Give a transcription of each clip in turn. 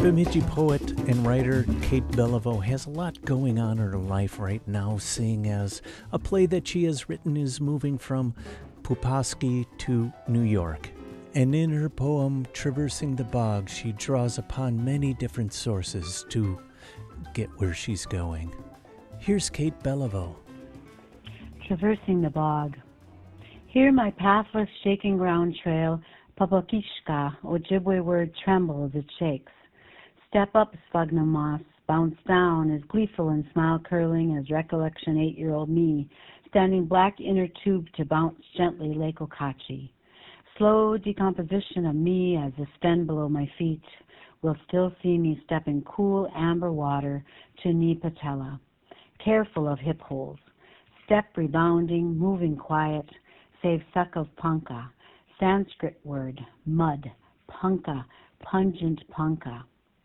Bemidji poet and writer Kate Beliveau has a lot going on in her life right now, seeing as a play that she has written is moving from Pulaski to New York. And in her poem, Traversing the Bog, she draws upon many different sources to get where she's going. Here's Kate Beliveau. Traversing the Bog. Here my pathless, shaking ground trail, Papakishka, Ojibwe word trembles, it shakes. Step up, sphagnum moss, bounce down, as gleeful and smile curling as recollection 8-year-old me, standing black inner tube to bounce gently Lake Okachi. Slow decomposition of me as the sten below my feet will still see me step in cool amber water to knee patella, careful of hip holes, step rebounding, moving quiet, save suck of panka, Sanskrit word, mud, punka, pungent punka.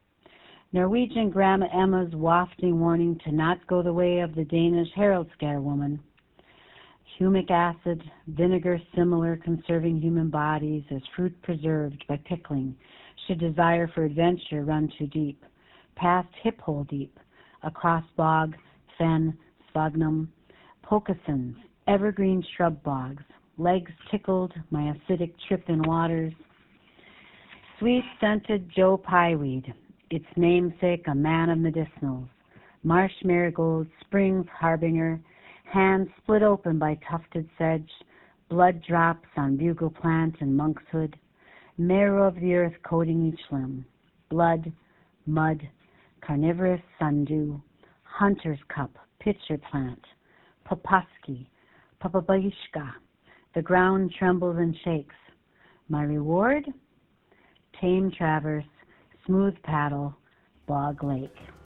Norwegian Grandma Emma's wafting warning to not go the way of the Danish Herald Scare woman. Humic acid, vinegar similar conserving human bodies as fruit preserved by pickling, should desire for adventure run too deep, past hip hole deep, across bog, fen, sphagnum, pokasons, evergreen shrub bogs, legs tickled, my acidic trip in waters. Sweet scented Joe Pyeweed, its namesake a man of medicinals, marsh marigold, spring's harbinger, hands split open by tufted sedge, blood drops on bugle plant and monkshood, marrow of the earth coating each limb, blood, mud, carnivorous sundew, hunter's cup, pitcher plant, papaski, papabagishka, the ground trembles and shakes. My reward? Tame traverse, smooth paddle, bog lake.